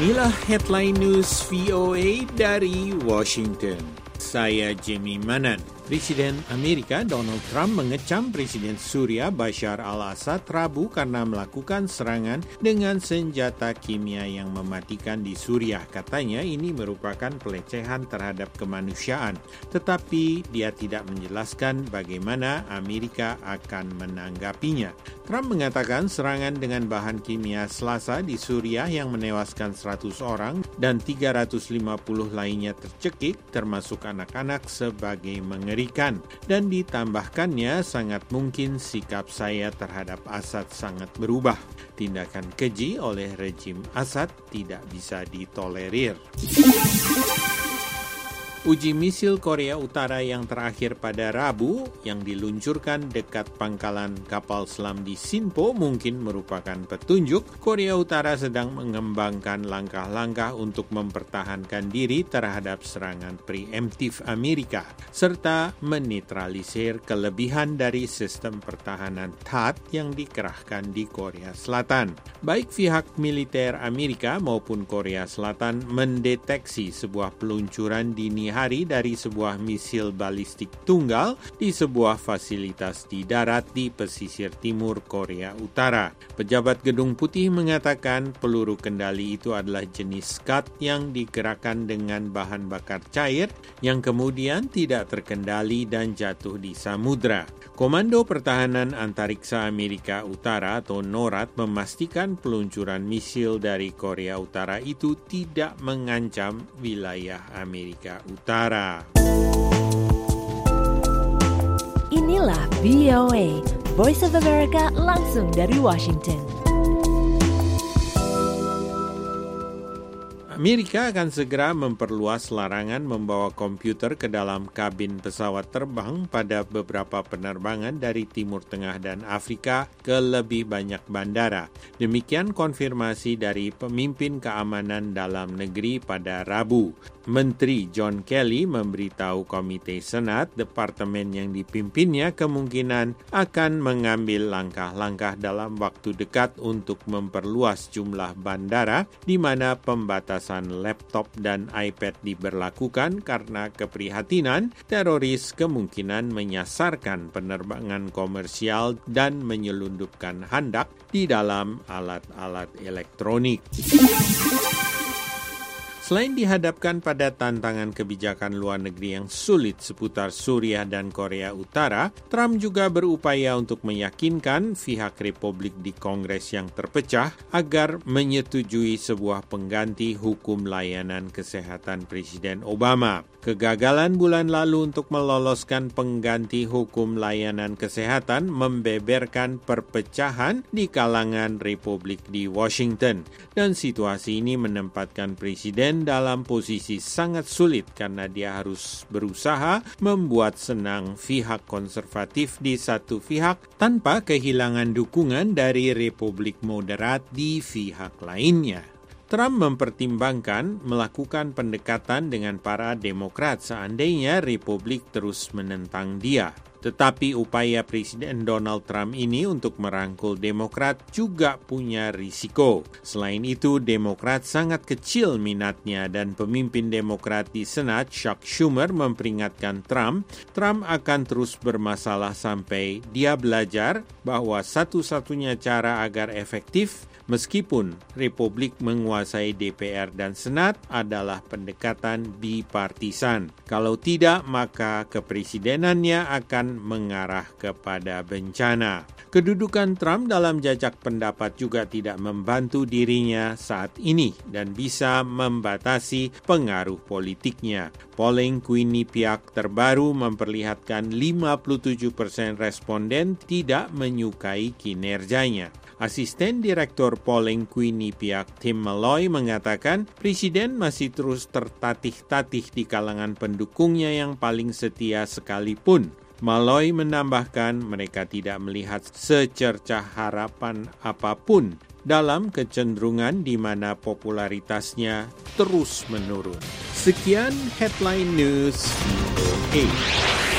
Inilah headline news VOA dari Washington. Saya Jimmy Manan. Presiden Amerika Donald Trump mengecam Presiden Suria Bashar al-Assad Rabu karena melakukan serangan dengan senjata kimia yang mematikan di Suriah. Katanya ini merupakan pelecehan terhadap kemanusiaan. Tetapi dia tidak menjelaskan bagaimana Amerika akan menanggapinya. Trump mengatakan serangan dengan bahan kimia Selasa di Suriah yang menewaskan 100 orang dan 350 lainnya tercekik, termasuk anak-anak, sebagai mengerikan. Dan ditambahkannya sangat mungkin sikap saya terhadap Assad sangat berubah. Tindakan keji oleh rejim Assad tidak bisa ditolerir. Uji misil Korea Utara yang terakhir pada Rabu yang diluncurkan dekat pangkalan kapal selam di Sinpo mungkin merupakan petunjuk Korea Utara sedang mengembangkan langkah-langkah untuk mempertahankan diri terhadap serangan preemptif Amerika serta menetralisir kelebihan dari sistem pertahanan THAAD yang dikerahkan di Korea Selatan. Baik pihak militer Amerika maupun Korea Selatan mendeteksi sebuah peluncuran dini hari dari sebuah misil balistik tunggal di sebuah fasilitas di darat di pesisir timur Korea Utara. Pejabat Gedung Putih mengatakan peluru kendali itu adalah jenis Scud yang digerakkan dengan bahan bakar cair yang kemudian tidak terkendali dan jatuh di samudra. Komando Pertahanan Antariksa Amerika Utara atau NORAD memastikan peluncuran misil dari Korea Utara itu tidak mengancam wilayah Amerika Utara. Inilah VOA, Voice of America langsung dari Washington. Amerika akan segera memperluas larangan membawa komputer ke dalam kabin pesawat terbang pada beberapa penerbangan dari Timur Tengah dan Afrika ke lebih banyak bandara. Demikian konfirmasi dari pemimpin keamanan dalam negeri pada Rabu. Menteri John Kelly memberitahu Komite Senat, departemen yang dipimpinnya kemungkinan akan mengambil langkah-langkah dalam waktu dekat untuk memperluas jumlah bandara di mana pembatasan laptop dan iPad diberlakukan karena keprihatinan teroris kemungkinan menyasarkan penerbangan komersial dan menyelundupkan handak di dalam alat-alat elektronik. Selain dihadapkan pada tantangan kebijakan luar negeri yang sulit seputar Suriah dan Korea Utara, Trump juga berupaya untuk meyakinkan pihak Republik di Kongres yang terpecah agar menyetujui sebuah pengganti hukum layanan kesehatan Presiden Obama. Kegagalan bulan lalu untuk meloloskan pengganti hukum layanan kesehatan membeberkan perpecahan di kalangan Republik di Washington. Dan situasi ini menempatkan Presiden dalam posisi sangat sulit karena dia harus berusaha membuat senang pihak konservatif di satu pihak tanpa kehilangan dukungan dari Republik moderat di pihak lainnya. Trump mempertimbangkan melakukan pendekatan dengan para Demokrat seandainya Republik terus menentang dia. Tetapi upaya Presiden Donald Trump ini untuk merangkul Demokrat juga punya risiko. Selain itu, Demokrat sangat kecil minatnya dan pemimpin Demokrat di Senat, Chuck Schumer, memperingatkan Trump akan terus bermasalah sampai dia belajar bahwa satu-satunya cara agar efektif meskipun Republik menguasai DPR dan Senat adalah pendekatan bipartisan. Kalau tidak, maka kepresidenannya akan mengarah kepada bencana. Kedudukan Trump dalam jajak pendapat juga tidak membantu dirinya saat ini dan bisa membatasi pengaruh politiknya. Polling Quinnipiac terbaru memperlihatkan 57% responden tidak menyukai kinerjanya. Asisten Direktur Polling Quinnipiac Tim Malloy mengatakan Presiden masih terus tertatih-tatih di kalangan pendukungnya yang paling setia sekalipun. Malloy menambahkan mereka tidak melihat secercah harapan apapun dalam kecenderungan di mana popularitasnya terus menurun. Sekian Headline News VOA.